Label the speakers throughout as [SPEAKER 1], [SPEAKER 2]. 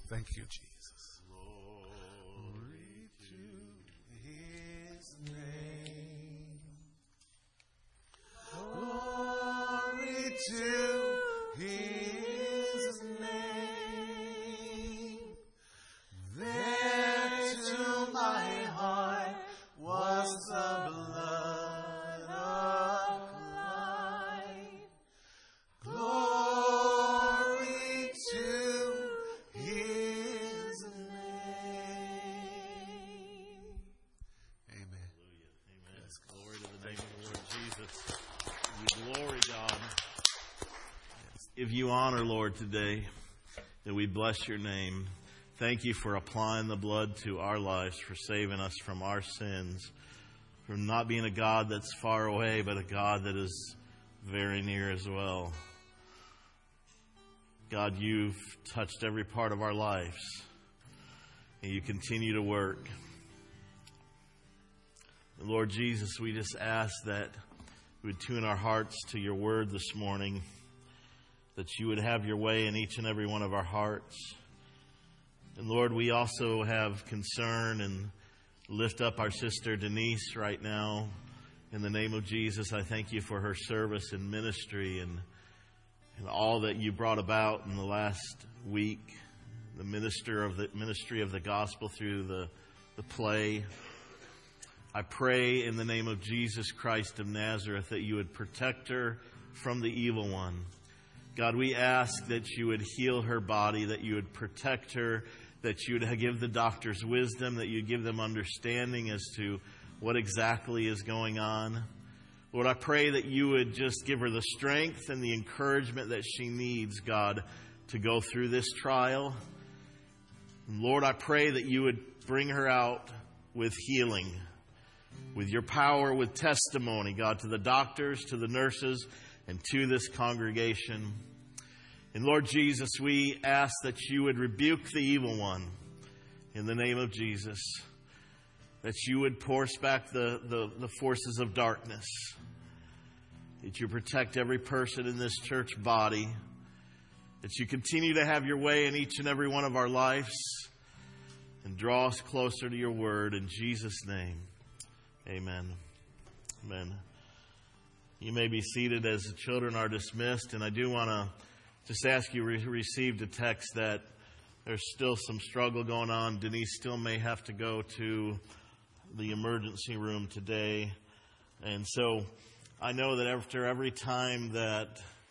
[SPEAKER 1] Thank you, Jesus. Glory to his name. Glory to his name. There to my heart was the blood of life. Glory to his name. Amen.
[SPEAKER 2] Amen. Glory to the name of the Lord Jesus. We glory, God. Give you honor, Lord, today, that we bless your name. Thank you for applying the blood to our lives, for saving us from our sins, from not being a God that's far away, but a God that is very near as well. God, you've touched every part of our lives, and you continue to work. Lord Jesus, we just ask that we would tune our hearts to your word this morning, that you would have your way in each and every one of our hearts. And Lord, we also have concern and lift up our sister Denise right now. In the name of Jesus, I thank you for her service and ministry and all that you brought about in the last week, the ministry of the gospel through the play. I pray in the name of Jesus Christ of Nazareth that you would protect her from the evil one. God, we ask that you would heal her body, that you would protect her, that you would give the doctors wisdom, that you give them understanding as to what exactly is going on. Lord, I pray that you would just give her the strength and the encouragement that she needs, God, to go through this trial. And Lord, I pray that you would bring her out with healing, with your power, with testimony, God, to the doctors, to the nurses, and to this congregation. And Lord Jesus, we ask that you would rebuke the evil one in the name of Jesus, that you would force back the forces of darkness, that you protect every person in this church body, that you continue to have your way in each and every one of our lives, and draw us closer to your word. In Jesus' name, amen. Amen. You may be seated as the children are dismissed, and I do want to just ask you, received a text that there's still some struggle going on. Denise still may have to go to the emergency room today. And so I know that after every time that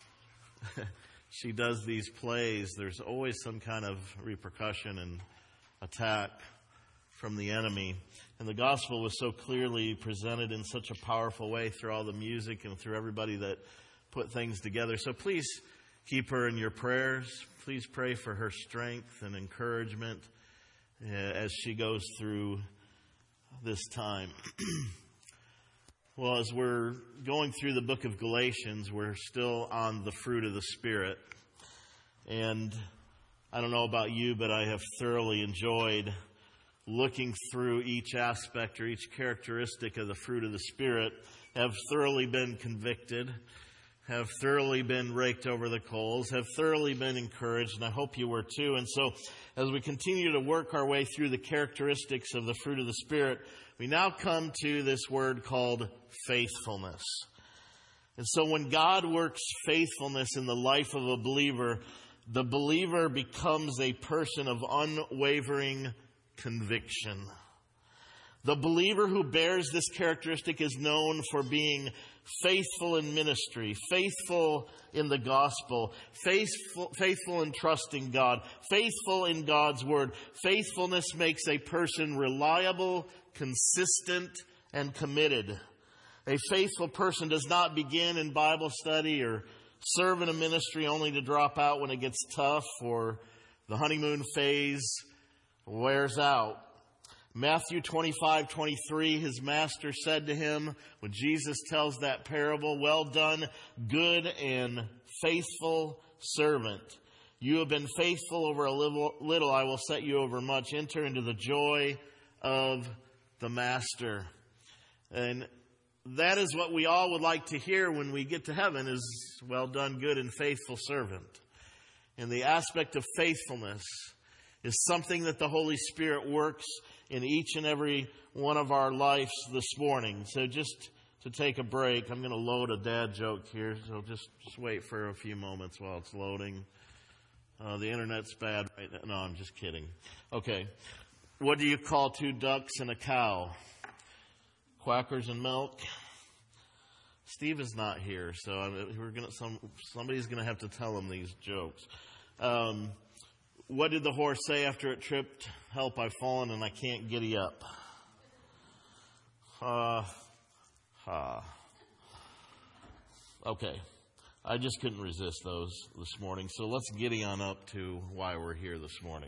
[SPEAKER 2] she does these plays, there's always some kind of repercussion and attack from the enemy. And the gospel was so clearly presented in such a powerful way through all the music and through everybody that put things together. So please keep her in your prayers. Please pray for her strength and encouragement as she goes through this time. Well, as we're going through the book of Galatians, we're still on the fruit of the Spirit. And I don't know about you, but I have thoroughly enjoyed looking through each aspect or each characteristic of the fruit of the Spirit, have thoroughly been convicted, have thoroughly been raked over the coals, have thoroughly been encouraged, and I hope you were too. And so as we continue to work our way through the characteristics of the fruit of the Spirit, we now come to this word called faithfulness. And so when God works faithfulness in the life of a believer, the believer becomes a person of unwavering conviction. The believer who bears this characteristic is known for being faithful in ministry, faithful in the gospel, faithful in trusting God, faithful in God's word. Faithfulness makes a person reliable, consistent, and committed. A faithful person does not begin in Bible study or serve in a ministry only to drop out when it gets tough or the honeymoon phase wears out. Matthew 25:23, his master said to him, when Jesus tells that parable, "Well done, good and faithful servant. You have been faithful over a little, I will set you over much. Enter into the joy of the master." And that is what we all would like to hear when we get to heaven is, "Well done, good and faithful servant." And the aspect of faithfulness is something that the Holy Spirit works in each and every one of our lives this morning. So just to take a break, I'm going to load a dad joke here, so just wait for a few moments while it's loading. The internet's bad right now. No, I'm just kidding. Okay. What do you call two ducks and a cow? Quackers and milk? Steve is not here, so somebody's going to have to tell him these jokes. What did the horse say after it tripped? Help, I've fallen and I can't giddy up. Okay. I just couldn't resist those this morning. So let's giddy on up to why we're here this morning.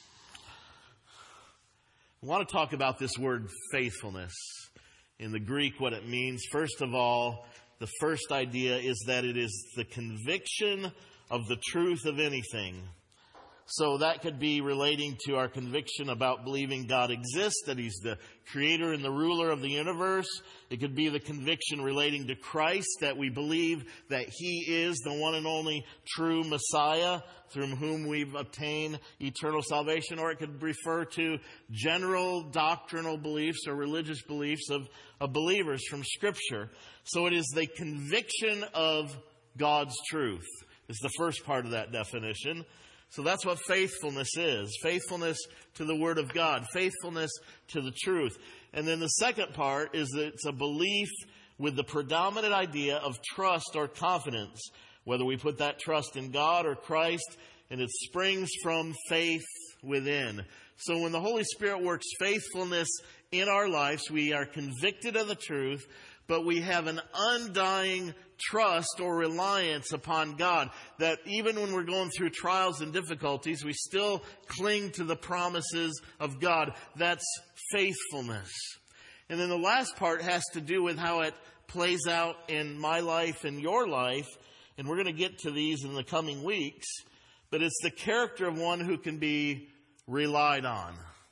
[SPEAKER 2] I want to talk about this word faithfulness. In the Greek, what it means. First of all, the first idea is that it is the conviction of the truth of anything. So that could be relating to our conviction about believing God exists, that He's the creator and the ruler of the universe. It could be the conviction relating to Christ, that we believe that He is the one and only true Messiah through whom we've obtained eternal salvation. Or it could refer to general doctrinal beliefs or religious beliefs of believers from Scripture. So it is the conviction of God's truth. Is the first part of that definition. So that's what faithfulness is. Faithfulness to the Word of God. Faithfulness to the truth. And then the second part is that it's a belief with the predominant idea of trust or confidence. Whether we put that trust in God or Christ, and it springs from faith within. So when the Holy Spirit works faithfulness in our lives, we are convicted of the truth, but we have an undying trust or reliance upon God, that even when we're going through trials and difficulties, we still cling to the promises of God. That's faithfulness. And then the last part has to do with how it plays out in my life and your life. And we're going to get to these in the coming weeks. But it's the character of one who can be relied on.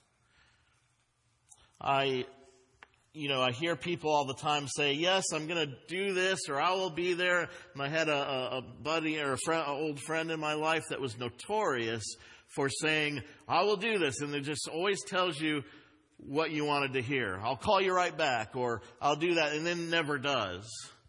[SPEAKER 2] I hear people all the time say, yes, I'm going to do this, or I will be there. And I had a buddy or an old friend in my life that was notorious for saying, I will do this. And it just always tells you what you wanted to hear. I'll call you right back, or I'll do that, and then never does.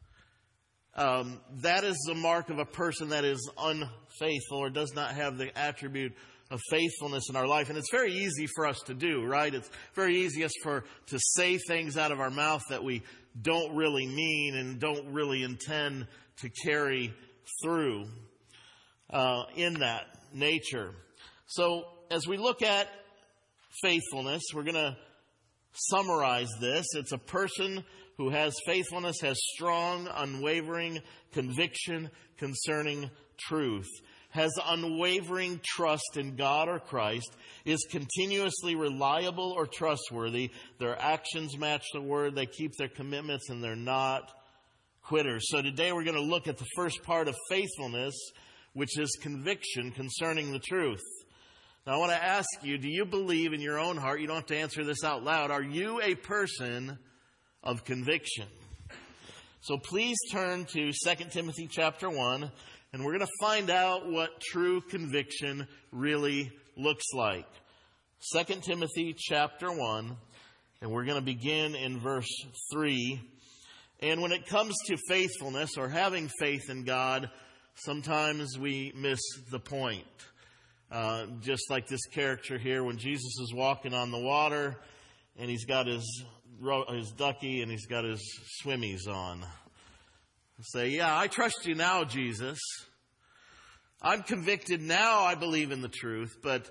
[SPEAKER 2] That is the mark of a person that is unfaithful or does not have the attribute of faithfulness in our life. And it's very easy for us to do, right? It's very easy to say things out of our mouth that we don't really mean and don't really intend to carry through in that nature. So as we look at faithfulness, we're going to summarize this. It's a person who has faithfulness, has strong, unwavering conviction concerning truth, has unwavering trust in God or Christ, is continuously reliable or trustworthy. Their actions match the word. They keep their commitments, and they're not quitters. So today we're going to look at the first part of faithfulness, which is conviction concerning the truth. Now I want to ask you, do you believe in your own heart? You don't have to answer this out loud. Are you a person of conviction? So please turn to 2 Timothy chapter 1. And we're going to find out what true conviction really looks like. 2 Timothy chapter 1, and we're going to begin in verse 3. And when it comes to faithfulness or having faith in God, sometimes we miss the point. Just like this character here, when Jesus is walking on the water, and he's got his ducky and he's got his swimmies on. Say, yeah, I trust you now, Jesus. I'm convicted now, I believe in the truth. But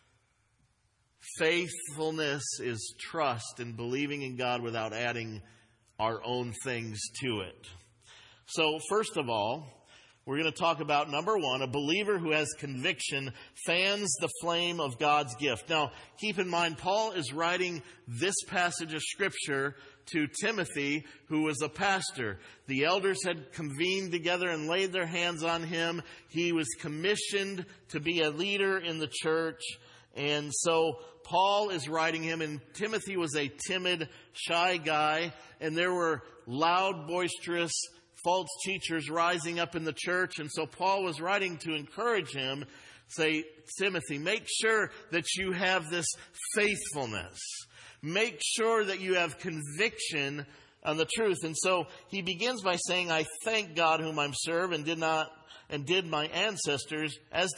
[SPEAKER 2] faithfulness is trust and believing in God without adding our own things to it. So first of all, we're going to talk about number one, a believer who has conviction fans the flame of God's gift. Now, keep in mind, Paul is writing this passage of Scripture to Timothy, who was a pastor. The elders had convened together and laid their hands on him. He was commissioned to be a leader in the church. And so Paul is writing him, and Timothy was a timid, shy guy, and there were loud, boisterous, false teachers rising up in the church. And so Paul was writing to encourage him, say, Timothy, make sure that you have this faithfulness. Make sure that you have conviction on the truth. And so he begins by saying, I thank God whom I serve and did my ancestors,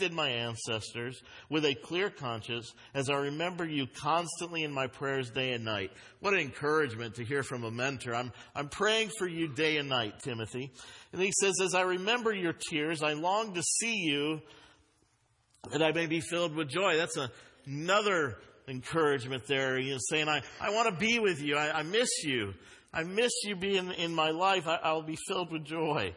[SPEAKER 2] with a clear conscience, as I remember you constantly in my prayers day and night. What an encouragement to hear from a mentor. I'm praying for you day and night, Timothy. And he says, as I remember your tears, I long to see you, that I may be filled with joy. That's another encouragement there. Saying, I want to be with you. I miss you. I miss you being in my life. I'll be filled with joy.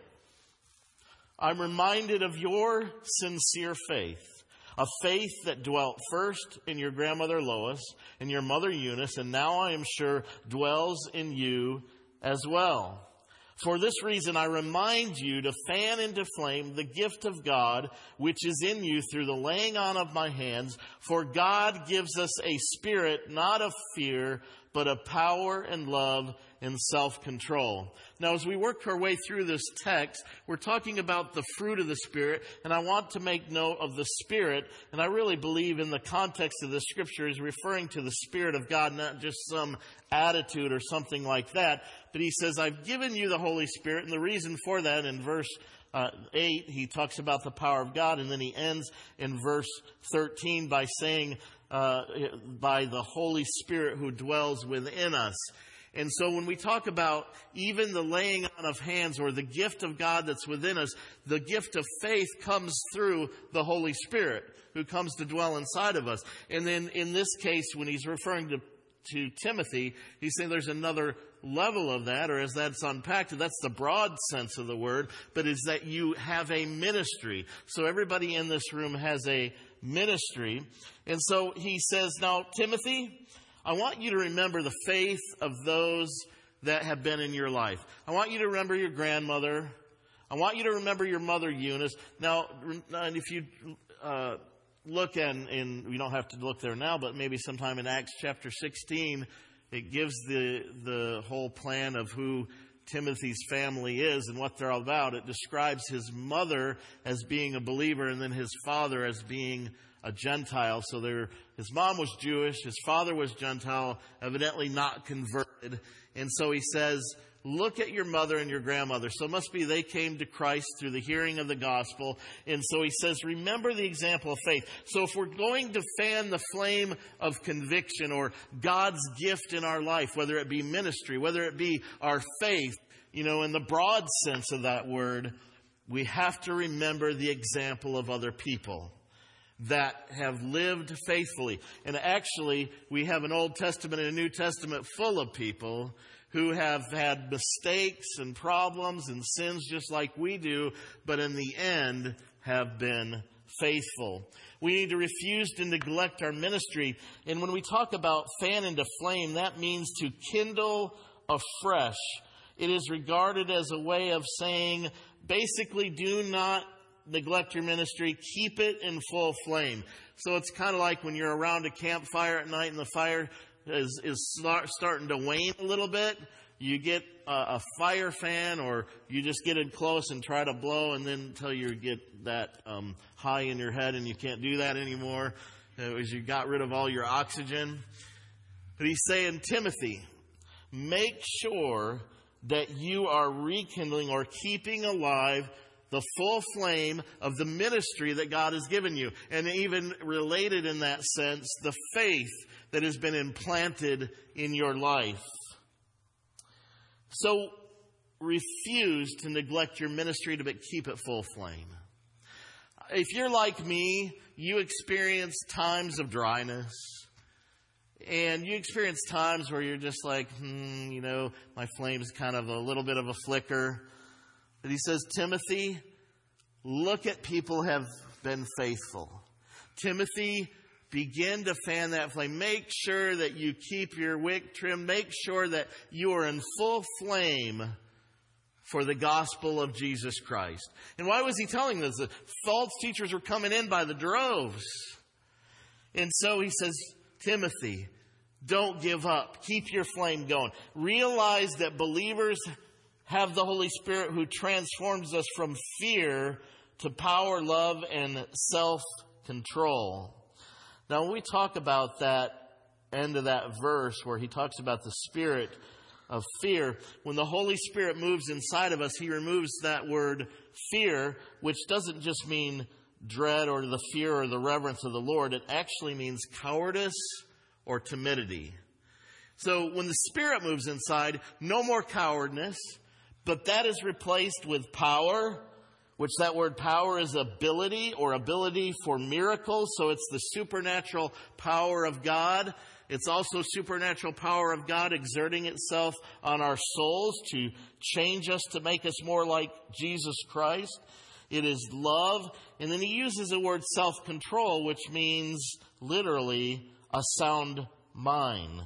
[SPEAKER 2] I'm reminded of your sincere faith, a faith that dwelt first in your grandmother Lois and your mother Eunice, and now I am sure dwells in you as well. For this reason, I remind you to fan into flame the gift of God, which is in you through the laying on of my hands. For God gives us a spirit, not of fear, but of power and love and self-control. Now, as we work our way through this text, we're talking about the fruit of the Spirit, and I want to make note of the Spirit, and I really believe in the context of the Scripture is referring to the Spirit of God, not just some attitude or something like that. But he says, I've given you the Holy Spirit, and the reason for that in verse 8, he talks about the power of God, and then he ends in verse 13 by saying, by the Holy Spirit who dwells within us. And so when we talk about even the laying on of hands or the gift of God that's within us, the gift of faith comes through the Holy Spirit who comes to dwell inside of us. And then in this case, when he's referring to Timothy, he's saying there's another level of that, or as that's unpacked, that's the broad sense of the word, but is that you have a ministry. So everybody in this room has a ministry. And so he says, now, Timothy, I want you to remember the faith of those that have been in your life. I want you to remember your grandmother. I want you to remember your mother Eunice. Now, if you look and we don't have to look there now, but maybe sometime in Acts chapter 16, it gives the whole plan of who Timothy's family is and what they're all about. It describes his mother as being a believer and then his father as being a Gentile. So his mom was Jewish, his father was Gentile, evidently not converted. And so he says, look at your mother and your grandmother. So it must be they came to Christ through the hearing of the gospel. And so he says, remember the example of faith. So if we're going to fan the flame of conviction or God's gift in our life, whether it be ministry, whether it be our faith, in the broad sense of that word, we have to remember the example of other people that have lived faithfully. And actually, we have an Old Testament and a New Testament full of people who have had mistakes and problems and sins just like we do, but in the end have been faithful. We need to refuse to neglect our ministry. And when we talk about fan into flame, that means to kindle afresh. It is regarded as a way of saying, basically, do not neglect your ministry. Keep it in full flame. So it's kind of like when you're around a campfire at night and the fire is starting to wane a little bit. You get a fire fan, or you just get in close and try to blow, and then until you get that high in your head and you can't do that anymore, as you got rid of all your oxygen. But he's saying, Timothy, make sure that you are rekindling or keeping alive the full flame of the ministry that God has given you. And even related in that sense, the faith that has been implanted in your life. So refuse to neglect your ministry, but keep it full flame. If you're like me, you experience times of dryness. And you experience times where you're just like, my flame's kind of a little bit of a flicker. But he says, Timothy, look at people who have been faithful. Timothy, begin to fan that flame. Make sure that you keep your wick trimmed. Make sure that you are in full flame for the gospel of Jesus Christ. And why was he telling this? The false teachers were coming in by the droves. And so he says, Timothy, don't give up. Keep your flame going. Realize that believers have the Holy Spirit who transforms us from fear to power, love, and self-control. self-control. Now, when we talk about that end of that verse where he talks about the spirit of fear, when the Holy Spirit moves inside of us, he removes that word fear, which doesn't just mean dread or the fear or the reverence of the Lord. It actually means cowardice or timidity. So when the Spirit moves inside, no more cowardness, but that is replaced with power, which that word power is ability or ability for miracles. So it's the supernatural power of God. It's also supernatural power of God exerting itself on our souls to change us, to make us more like Jesus Christ. It is love. And then he uses the word self-control, which means literally a sound mind.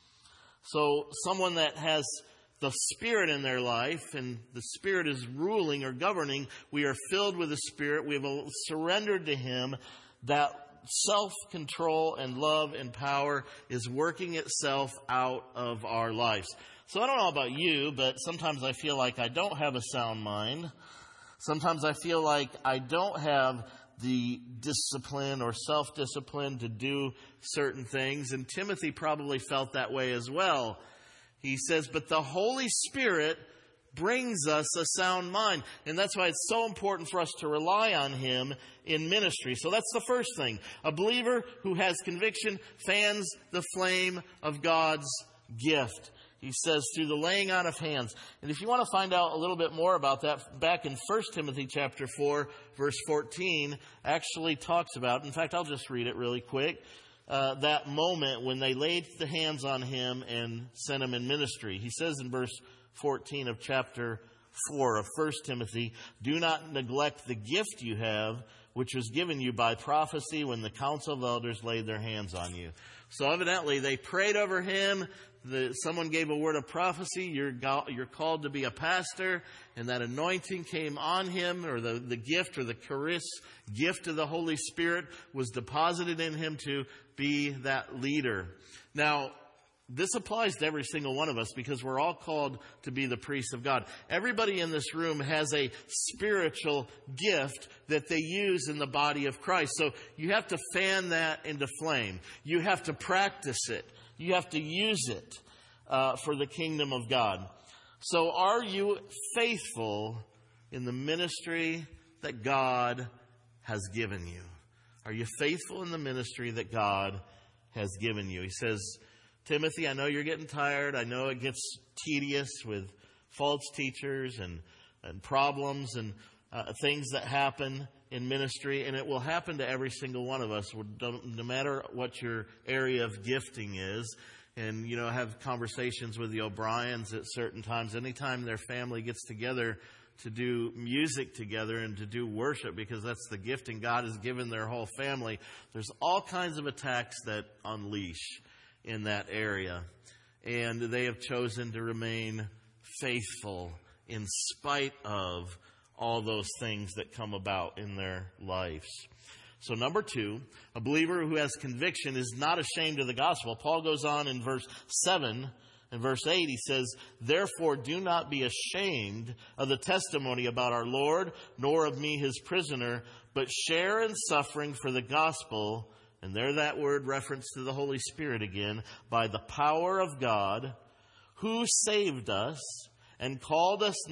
[SPEAKER 2] So someone that has the Spirit in their life, and the Spirit is ruling or governing, we are filled with the Spirit, we have surrendered to him, that self-control and love and power is working itself out of our lives. So I don't know about you, but sometimes I feel like I don't have a sound mind. Sometimes I feel like I don't have the discipline or self-discipline to do certain things. And Timothy probably felt that way as well. He says, but the Holy Spirit brings us a sound mind. And that's why it's so important for us to rely on him in ministry. So that's the first thing. A believer who has conviction fans the flame of God's gift. He says through the laying on of hands. And if you want to find out a little bit more about that, back in 1 Timothy chapter 4, verse 14, actually talks about, in fact, I'll just read it really quick, that moment when they laid the hands on him and sent him in ministry. He says in verse 14 of chapter 4 of 1 Timothy, do not neglect the gift you have, which was given you by prophecy when the council of elders laid their hands on you. So evidently they prayed over him. Someone gave a word of prophecy. You're called to be a pastor, and that anointing came on him, or the gift or the charis gift of the Holy Spirit was deposited in him to be that leader. Now, this applies to every single one of us because we're all called to be the priests of God. Everybody in this room has a spiritual gift that they use in the body of Christ. So you have to fan that into flame. You have to practice it. You have to use it for the kingdom of God. So are you faithful in the ministry that God has given you? Are you faithful in the ministry that God has given you? He says, Timothy, I know you're getting tired. I know it gets tedious with false teachers and problems and things that happen in ministry, and it will happen to every single one of us, no matter what your area of gifting is. And, I have conversations with the O'Briens at certain times. Anytime their family gets together to do music together and to do worship, because that's the gifting God has given their whole family, there's all kinds of attacks that unleash in that area. And they have chosen to remain faithful in spite of all those things that come about in their lives. So number 2, a believer who has conviction is not ashamed of the gospel. Paul goes on in verse 7 and verse 8. He says, therefore do not be ashamed of the testimony about our Lord, nor of me his prisoner, but share in suffering for the gospel. And there that word reference to the Holy Spirit again, by the power of God, who saved us and called us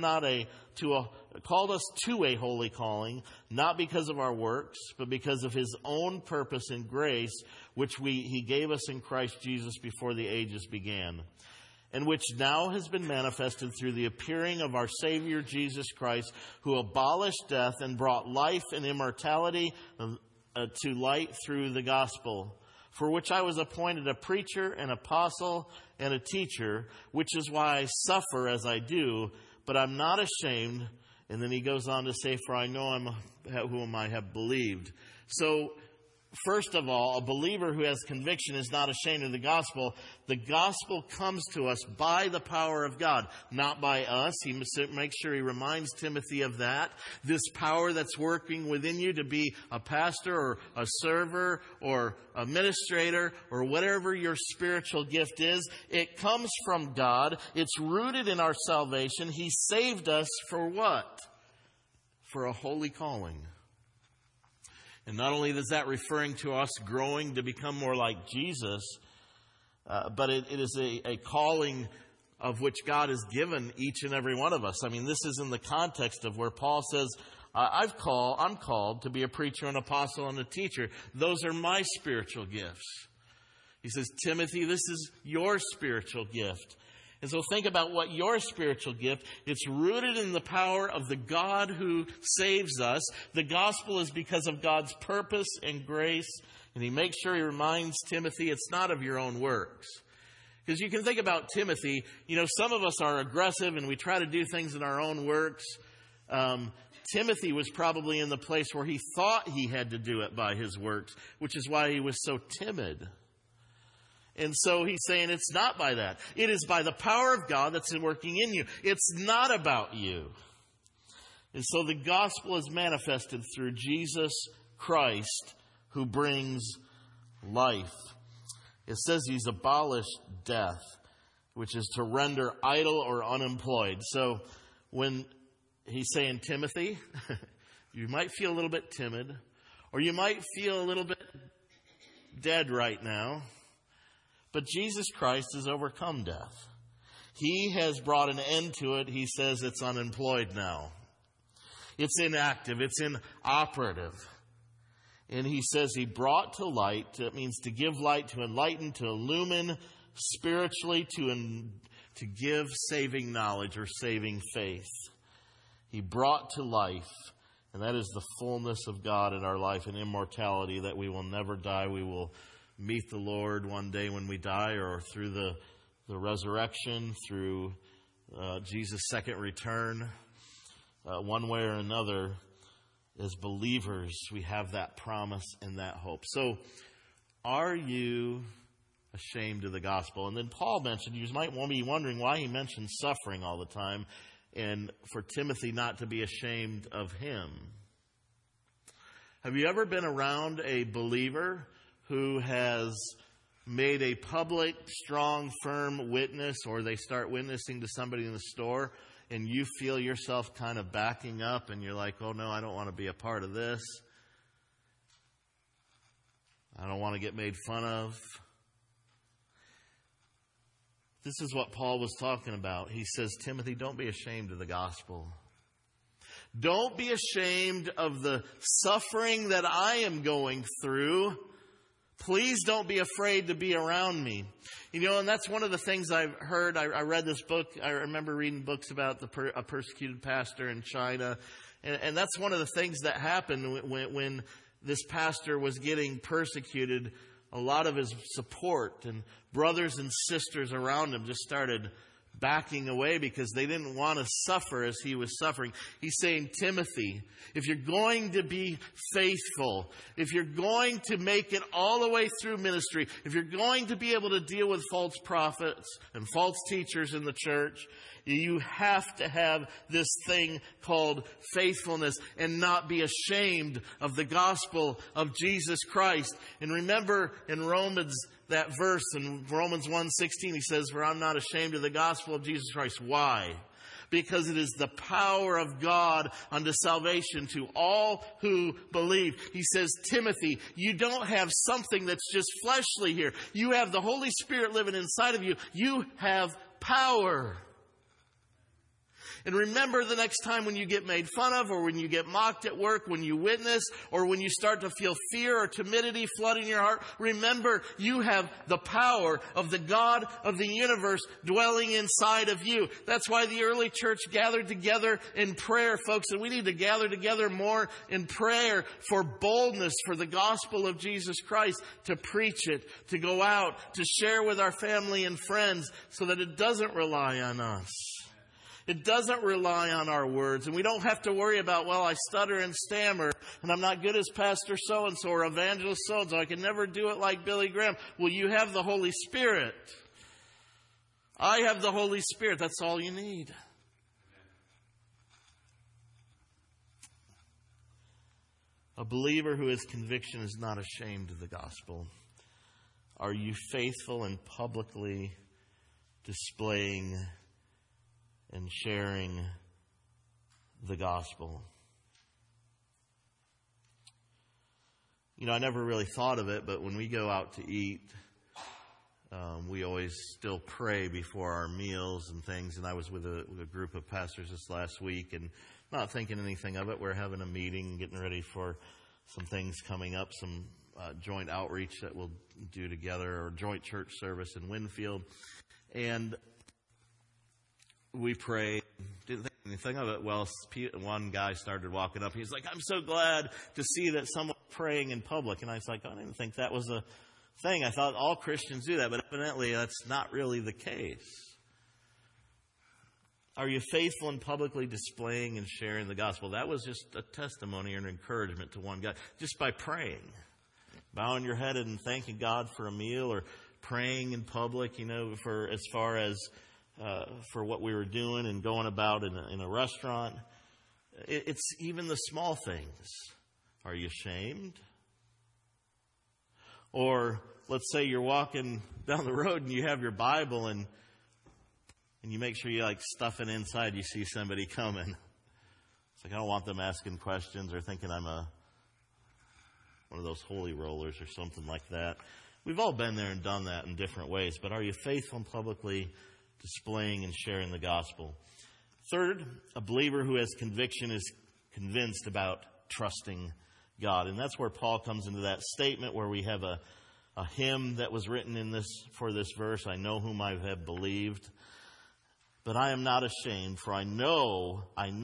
[SPEAKER 2] to a holy calling, not because of our works, but because of his own purpose and grace, which he gave us in Christ Jesus before the ages began, and which now has been manifested through the appearing of our Savior Jesus Christ, who abolished death and brought life and immortality to light through the gospel, for which I was appointed a preacher, an apostle, and a teacher, which is why I suffer as I do, but I'm not ashamed. And then he goes on to say, for I know whom I have believed. So, first of all, a believer who has conviction is not ashamed of the gospel. The gospel comes to us by the power of God, not by us. He makes sure he reminds Timothy of that. This power that's working within you to be a pastor or a server or a administrator or whatever your spiritual gift is, it comes from God. It's rooted in our salvation. He saved us for what? For a holy calling. And not only is that referring to us growing to become more like Jesus, but it is a calling of which God has given each and every one of us. I mean, this is in the context of where Paul says, I'm called to be a preacher, an apostle, and a teacher. Those are my spiritual gifts. He says, Timothy, this is your spiritual gift. And so think about what your spiritual gift, it's rooted in the power of the God who saves us. The gospel is because of God's purpose and grace. And he makes sure he reminds Timothy it's not of your own works. Because you can think about Timothy, some of us are aggressive and we try to do things in our own works. Timothy was probably in the place where he thought he had to do it by his works, which is why he was so timid. And so he's saying it's not by that. It is by the power of God that's working in you. It's not about you. And so the gospel is manifested through Jesus Christ, who brings life. It says he's abolished death, which is to render idle or unemployed. So when he's saying, Timothy, you might feel a little bit timid, or you might feel a little bit dead right now. But Jesus Christ has overcome death. He has brought an end to it. He says it's unemployed now. It's inactive. It's inoperative. And he says he brought to light. It means to give light, to enlighten, to illumine spiritually, to give saving knowledge or saving faith. He brought to life. And that is the fullness of God in our life and immortality, that we will never die. We will meet the Lord one day when we die, or through the resurrection, through Jesus' second return. One way or another, as believers, we have that promise and that hope. So, are you ashamed of the gospel? And then Paul mentioned, you might be wondering why he mentions suffering all the time, and for Timothy not to be ashamed of him. Have you ever been around a believer who has made a public, strong, firm witness, or they start witnessing to somebody in the store, and you feel yourself kind of backing up, and you're like, oh no, I don't want to be a part of this. I don't want to get made fun of. This is what Paul was talking about. He says, Timothy, don't be ashamed of the gospel. Don't be ashamed of the suffering that I am going through. Please don't be afraid to be around me. And that's one of the things I've heard. I read this book. I remember reading books about a persecuted pastor in China. And that's one of the things that happened when this pastor was getting persecuted. A lot of his support and brothers and sisters around him just started backing away because they didn't want to suffer as he was suffering. He's saying, Timothy, if you're going to be faithful, if you're going to make it all the way through ministry, if you're going to be able to deal with false prophets and false teachers in the church, you have to have this thing called faithfulness and not be ashamed of the gospel of Jesus Christ. And remember in Romans, that verse in Romans 1:16, he says, for I'm not ashamed of the gospel of Jesus Christ. Why? Because it is the power of God unto salvation to all who believe. He says, Timothy, you don't have something that's just fleshly here. You have the Holy Spirit living inside of you. You have power. And remember, the next time when you get made fun of, or when you get mocked at work, when you witness, or when you start to feel fear or timidity flooding your heart, remember you have the power of the God of the universe dwelling inside of you. That's why the early church gathered together in prayer, folks, and we need to gather together more in prayer for boldness for the gospel of Jesus Christ, to preach it, to go out, to share with our family and friends, so that it doesn't rely on us. It doesn't rely on our words. And we don't have to worry about, well, I stutter and stammer, and I'm not good as Pastor so-and-so or Evangelist so-and-so. I can never do it like Billy Graham. Well, you have the Holy Spirit. I have the Holy Spirit. That's all you need. A believer who has conviction is not ashamed of the gospel. Are you faithful in publicly displaying and sharing the gospel? I never really thought of it, but when we go out to eat, we always still pray before our meals and things. And I was with a group of pastors this last week and not thinking anything of it. We're having a meeting, getting ready for some things coming up, some joint outreach that we'll do together, or joint church service in Winfield. And we prayed, didn't think anything of it. Well, one guy started walking up. He's like, I'm so glad to see that someone's praying in public. And I was like, I didn't think that was a thing. I thought all Christians do that, but evidently that's not really the case. Are you faithful in publicly displaying and sharing the gospel? That was just a testimony or an encouragement to one guy, just by praying, bowing your head and thanking God for a meal, or praying in public, for as far as for what we were doing and going about in a restaurant. It's even the small things. Are you ashamed? Or let's say you're walking down the road and you have your Bible and you make sure you stuff it inside. You see somebody coming. It's like, I don't want them asking questions or thinking I'm one of those holy rollers or something like that. We've all been there and done that in different ways. But are you faithful in publicly displaying and sharing the gospel? Third, a believer who has conviction is convinced about trusting God. And that's where Paul comes into that statement where we have a hymn that was written for this verse. I know whom I have believed, but I am not ashamed, for I know.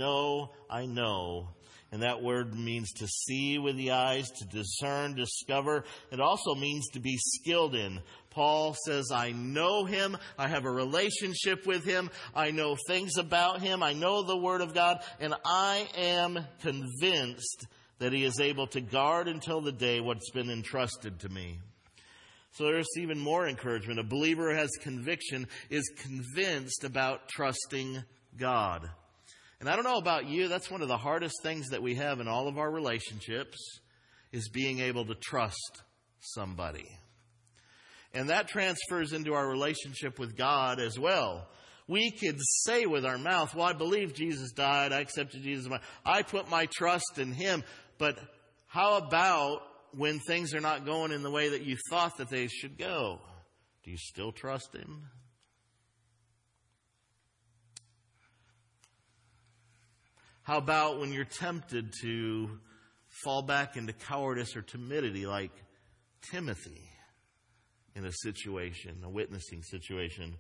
[SPEAKER 2] And that word means to see with the eyes, to discern, discover. It also means to be skilled in. Paul says, I know him. I have a relationship with him. I know things about him. I know the Word of God. And I am convinced that he is able to guard until the day what's been entrusted to me. So there's even more encouragement. A believer who has conviction is convinced about trusting God. And I don't know about you, that's one of the hardest things that we have in all of our relationships, is being able to trust somebody. And that transfers into our relationship with God as well. We could say with our mouth, well, I believe Jesus died, I accepted Jesus, I put my trust in him. But how about when things are not going in the way that you thought that they should go? Do you still trust him? How about when you're tempted to fall back into cowardice or timidity like Timothy in a situation, a witnessing situation?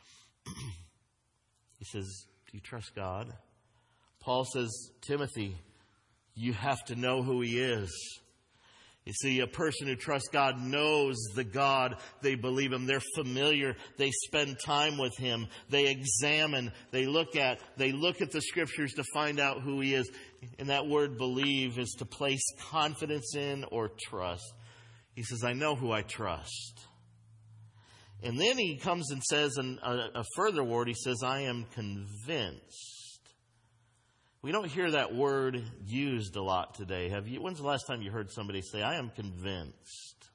[SPEAKER 2] He says, do you trust God? Paul says, Timothy, you have to know who he is. You see, a person who trusts God knows the God they believe him. They're familiar. They spend time with him. They examine. They look at the scriptures to find out who he is. And that word believe is to place confidence in or trust. He says, I know who I trust. And then he comes and says a further word. He says, I am convinced. We don't hear that word used a lot today. Have you? When's the last time you heard somebody say, I am convinced?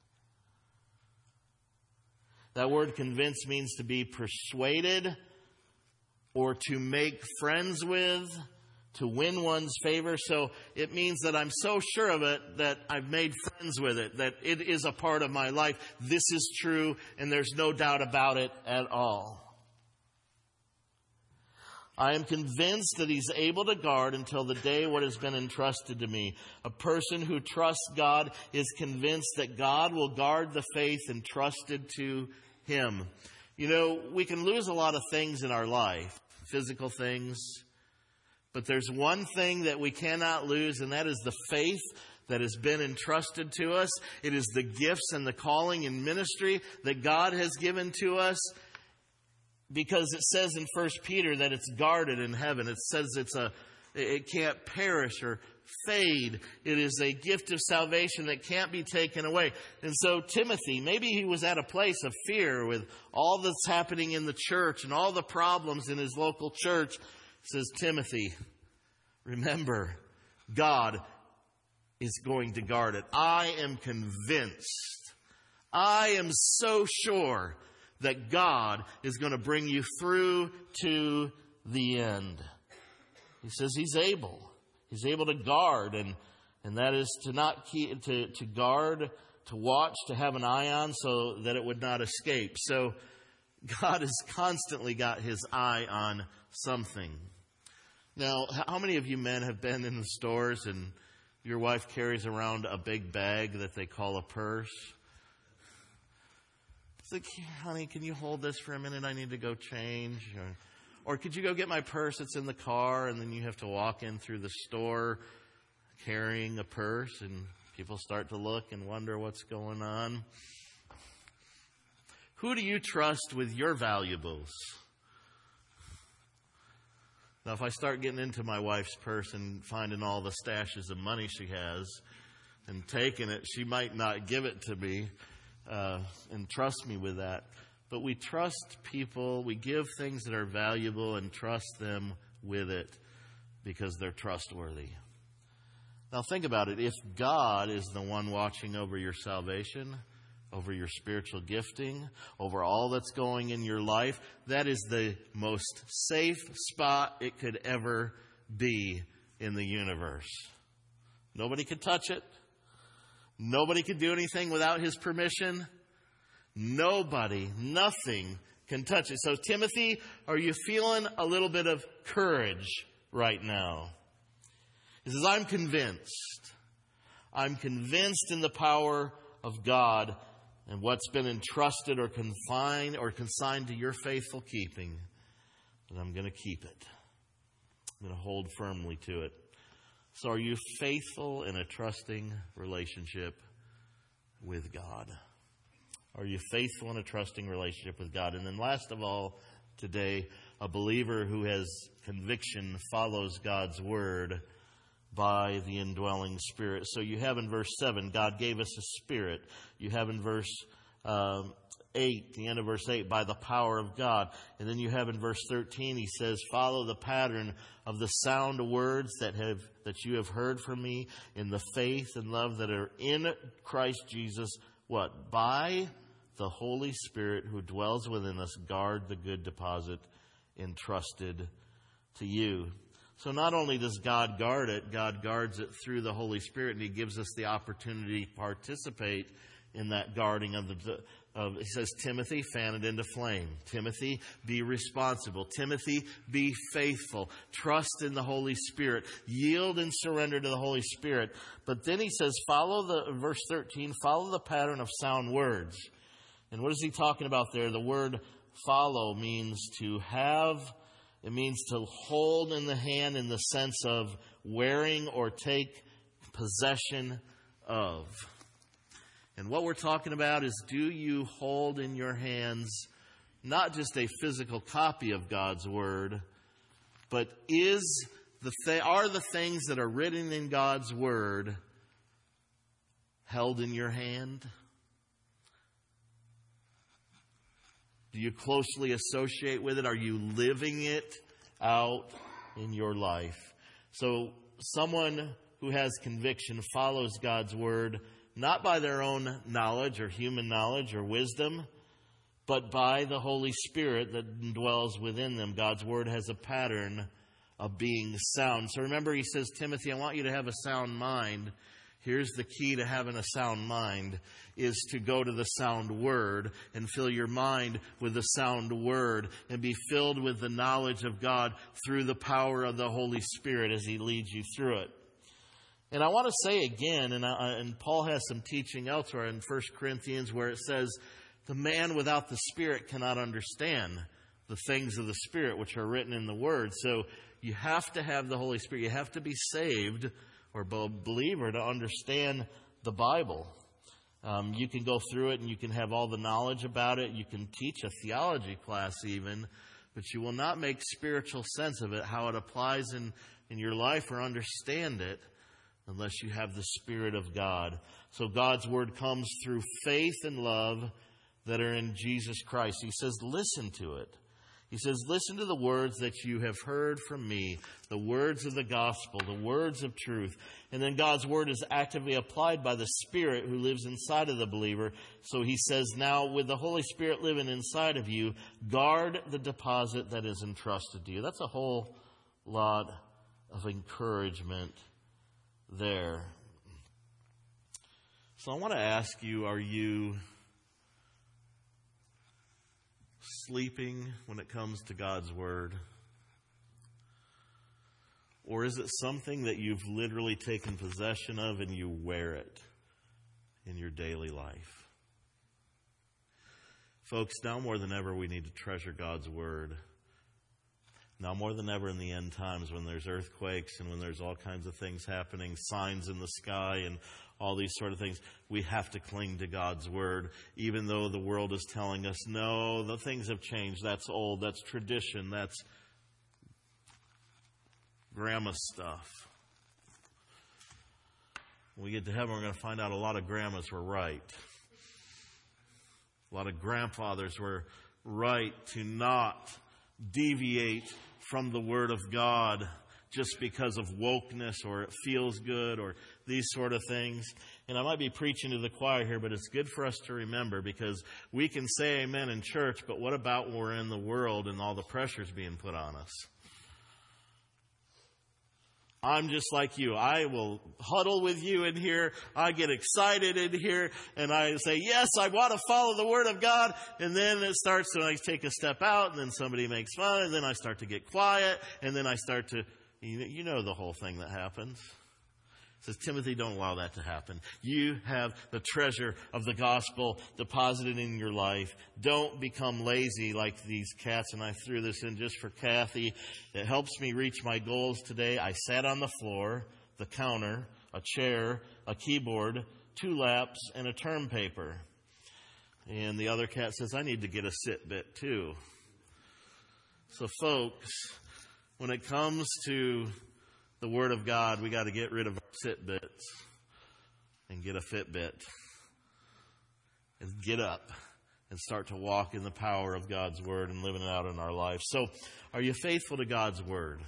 [SPEAKER 2] That word convinced means to be persuaded or to make friends with, to win one's favor. So it means that I'm so sure of it that I've made friends with it, that it is a part of my life. This is true, and there's no doubt about it at all. I am convinced that he's able to guard until the day what has been entrusted to me. A person who trusts God is convinced that God will guard the faith entrusted to him. We can lose a lot of things in our life, physical things, but there's one thing that we cannot lose, and that is the faith that has been entrusted to us. It is the gifts and the calling and ministry that God has given to us. Because it says in 1 Peter that it's guarded in heaven. It says it can't perish or fade. It is a gift of salvation that can't be taken away. And so Timothy, maybe he was at a place of fear with all that's happening in the church and all the problems in his local church. Says, Timothy, remember, God is going to guard it. I am convinced. I am so sure that God is going to bring you through to the end. He says he's able. He's able to guard. And And that is to not keep, to guard, to watch, to have an eye on so that it would not escape. So God has constantly got his eye on something. Now, how many of you men have been in the stores and your wife carries around a big bag that they call a purse? It's like, honey, can you hold this for a minute? I need to go change. Or could you go get my purse? It's in the car. And then you have to walk in through the store carrying a purse, and people start to look and wonder what's going on. Who do you trust with your valuables? Now, if I start getting into my wife's purse and finding all the stashes of money she has and taking it, she might not give it to me and trust me with that. But we trust people. We give things that are valuable and trust them with it because they're trustworthy. Now, think about it. If God is the one watching over your salvation, over your spiritual gifting, over all that's going in your life, that is the most safe spot it could ever be in the universe. Nobody could touch it. Nobody could do anything without his permission. Nobody, nothing can touch it. So, Timothy, are you feeling a little bit of courage right now? He says, I'm convinced. I'm convinced in the power of God and what's been entrusted or confined or consigned to your faithful keeping, and I'm going to keep it. I'm going to hold firmly to it. So are you faithful in a trusting relationship with God? Are you faithful in a trusting relationship with God? And then last of all, today, a believer who has conviction follows God's word by the indwelling Spirit. So you have in verse 7, God gave us a Spirit. You have in verse 8, the end of verse 8, by the power of God. And then you have in verse 13, he says, follow the pattern of the sound words that you have heard from me in the faith and love that are in Christ Jesus. What? By the Holy Spirit who dwells within us, guard the good deposit entrusted to you. So not only does God guard it, God guards it through the Holy Spirit, and he gives us the opportunity to participate in that guarding he says, Timothy, fan it into flame. Timothy, be responsible. Timothy, be faithful. Trust in the Holy Spirit. Yield and surrender to the Holy Spirit. But then he says, verse 13, follow the pattern of sound words. And what is he talking about there? The word follow means to have. It means to hold in the hand in the sense of wearing or take possession of. And what we're talking about is, do you hold in your hands not just a physical copy of God's word, but are the things that are written in God's word held in your hand? Do you closely associate with it? Are you living it out in your life? So someone who has conviction follows God's word, not by their own knowledge or human knowledge or wisdom, but by the Holy Spirit that dwells within them. God's word has a pattern of being sound. So remember, he says, Timothy, I want you to have a sound mind. Here's the key to having a sound mind, is to go to the sound word and fill your mind with the sound word and be filled with the knowledge of God through the power of the Holy Spirit as he leads you through it. And I want to say again, and Paul has some teaching elsewhere in 1 Corinthians where it says, the man without the Spirit cannot understand the things of the Spirit which are written in the Word. So you have to have the Holy Spirit. You have to be saved or a believer to understand the Bible. You can go through it and you can have all the knowledge about it. You can teach a theology class even, but you will not make spiritual sense of it, how it applies in your life or understand it, unless you have the Spirit of God. So God's word comes through faith and love that are in Jesus Christ. He says, listen to it. He says, listen to the words that you have heard from me, the words of the gospel, the words of truth. And then God's word is actively applied by the Spirit who lives inside of the believer. So he says, now with the Holy Spirit living inside of you, guard the deposit that is entrusted to you. That's a whole lot of encouragement there. So I want to ask you, are you sleeping when it comes to God's Word? Or is it something that you've literally taken possession of and you wear it in your daily life? Folks, now more than ever we need to treasure God's Word. Now more than ever in the end times, when there's earthquakes and when there's all kinds of things happening, signs in the sky and all these sort of things, we have to cling to God's Word, even though the world is telling us, no, the things have changed. That's old. That's tradition. That's grandma stuff. When we get to heaven, we're going to find out a lot of grandmas were right. A lot of grandfathers were right to not deviate from the Word of God just because of wokeness or it feels good or these sort of things. And I might be preaching to the choir here, but it's good for us to remember, because we can say amen in church, but what about when we're in the world and all the pressures being put on us? I'm just like you. I will huddle with you in here. I get excited in here and I say, yes, I want to follow the Word of God. And then it starts to, I take a step out and then somebody makes fun and then I start to get quiet and then I start to, you know the whole thing that happens. It says, Timothy, don't allow that to happen. You have the treasure of the gospel deposited in your life. Don't become lazy like these cats. And I threw this in just for Kathy. It helps me reach my goals today. I sat on the floor, the counter, a chair, a keyboard, 2 laps, and a term paper. And the other cat says, I need to get a Fitbit too. So folks, when it comes to the Word of God, we got to get rid of our Fitbits and get a Fitbit and get up and start to walk in the power of God's Word and living it out in our life. So, are you faithful to God's Word?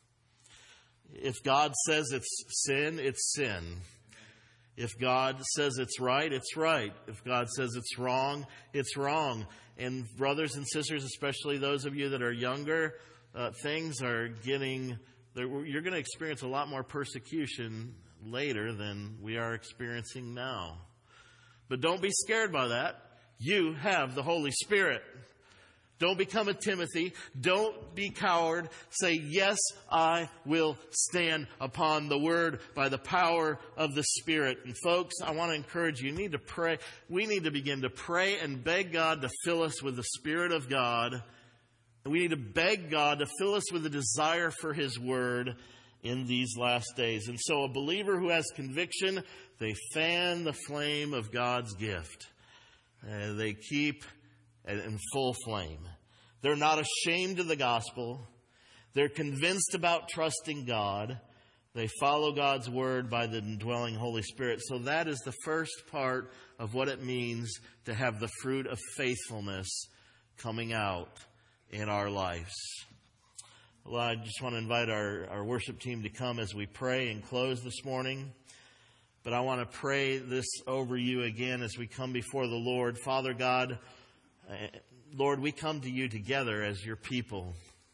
[SPEAKER 2] If God says it's sin, it's sin. If God says it's right, it's right. If God says it's wrong, it's wrong. And brothers and sisters, especially those of you that are younger, things are getting... You're going to experience a lot more persecution later than we are experiencing now. But don't be scared by that. You have the Holy Spirit. Don't become a Timothy. Don't be coward. Say, yes, I will stand upon the Word by the power of the Spirit. And folks, I want to encourage you. You need to pray. We need to begin to pray and beg God to fill us with the Spirit of God. We need to beg God to fill us with a desire for His Word in these last days. And so a believer who has conviction, they fan the flame of God's gift. They keep in full flame. They're not ashamed of the gospel. They're convinced about trusting God. They follow God's Word by the indwelling Holy Spirit. So that is the first part of what it means to have the fruit of faithfulness coming out in our lives. Well, I just want to invite our worship team to come as we pray and close this morning. But I want to pray this over you again as we come before the Lord. Father God, Lord, we come to you together as your people.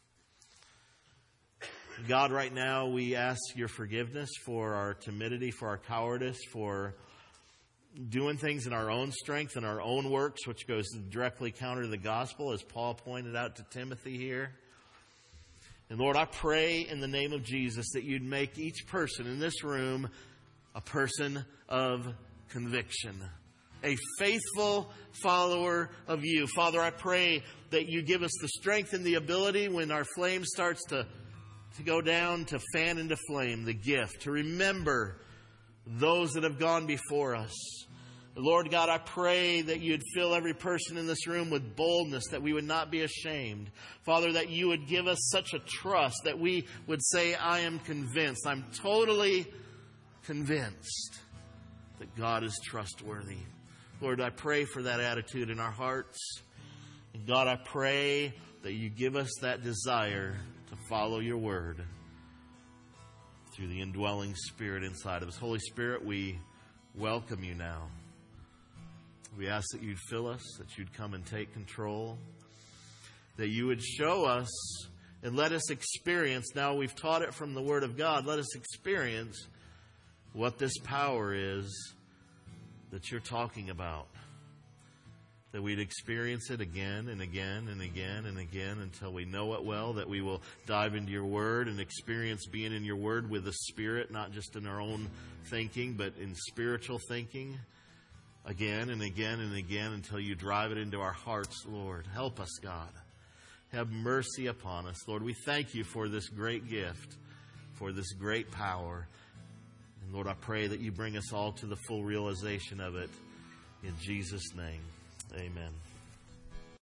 [SPEAKER 2] God, right now we ask your forgiveness for our timidity, for our cowardice, for doing things in our own strength and our own works, which goes directly counter to the gospel, as Paul pointed out to Timothy here. And Lord, I pray in the name of Jesus that you'd make each person in this room a person of conviction, a faithful follower of you. Father, I pray that you give us the strength and the ability when our flame starts to go down, to fan into flame, the gift, to remember those that have gone before us. Lord God, I pray that you'd fill every person in this room with boldness, that we would not be ashamed. Father, that you would give us such a trust that we would say, I am convinced, I'm totally convinced that God is trustworthy. Lord, I pray for that attitude in our hearts. And God, I pray that you give us that desire to follow your word through the indwelling Spirit inside of us. Holy Spirit, we welcome you now. We ask that you'd fill us, that you'd come and take control, that you would show us and let us experience. Now we've taught it from the Word of God. Let us experience what this power is that you're talking about, that we'd experience it again and again and again and again until we know it well, that we will dive into your word and experience being in your word with the Spirit, not just in our own thinking, but in spiritual thinking again and again and again until you drive it into our hearts, Lord. Help us, God. Have mercy upon us, Lord. We thank you for this great gift, for this great power. And Lord, I pray that you bring us all to the full realization of it. In Jesus' name, amen.